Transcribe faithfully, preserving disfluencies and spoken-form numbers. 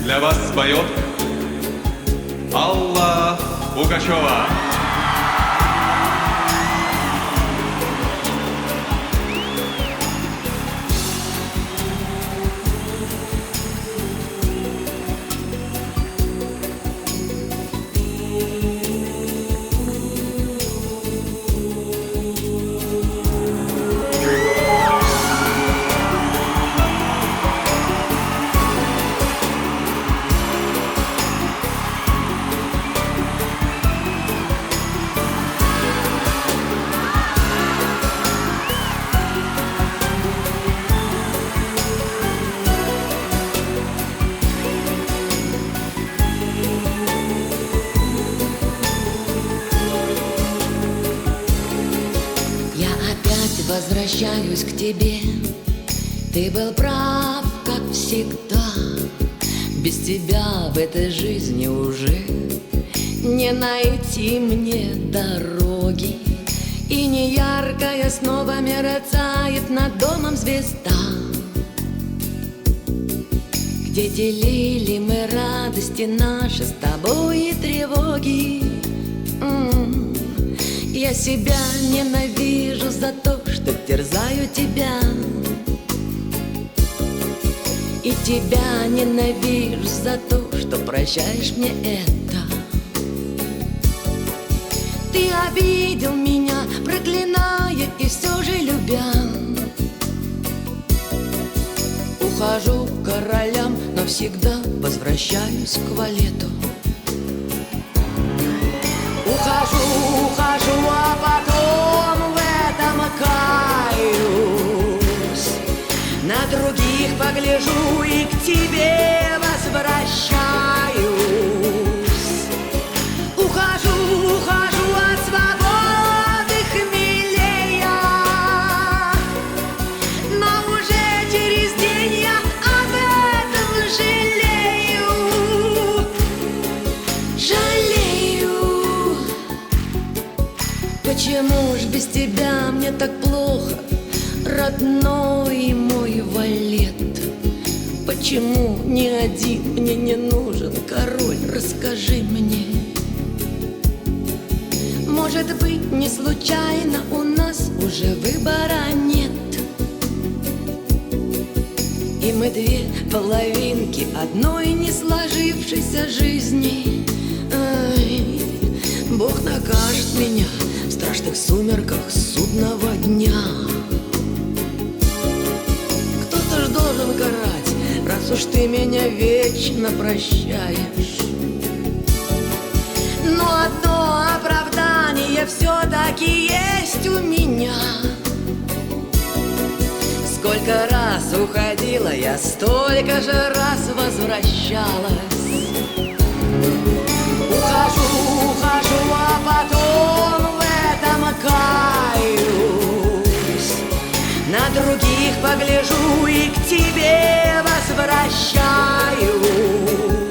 для вас споет Алла Пугачева. Возвращаюсь к тебе. Ты был прав, как всегда. Без тебя в этой жизни уже не найти мне дороги. И неяркая снова мерцает над домом звезда, где делили мы радости наши с тобой и тревоги. М-м-м. Я себя ненавижу за то, что терзаю тебя, и тебя ненавижу за то, что прощаешь мне это. Ты обидел меня, проклиная и все же любя. Ухожу к королям, но всегда возвращаюсь к валету. Ухожу, ухожу, а потом в этом каюсь. На других погляжу и к тебе возвращаюсь. Ухожу, ухожу от свободы хмелея, но уже через день я об этом жалею. Жалею. Почему ж без тебя мне так плохо, родной мой валет? Почему ни один мне не нужен король, расскажи мне. Может быть, не случайно у нас уже выбора нет, и мы две половинки одной не сложившейся жизни. Ай, Бог накажет меня в страшных сумерках судного дня. Кто-то ж должен карать, раз уж ты меня вечно прощаешь. Но одно оправдание все-таки есть у меня. Сколько раз уходила я, столько же раз возвращалась. Ухожу, ухожу, а потом в этом каюсь. На других погляжу и к тебе возвращаюсь.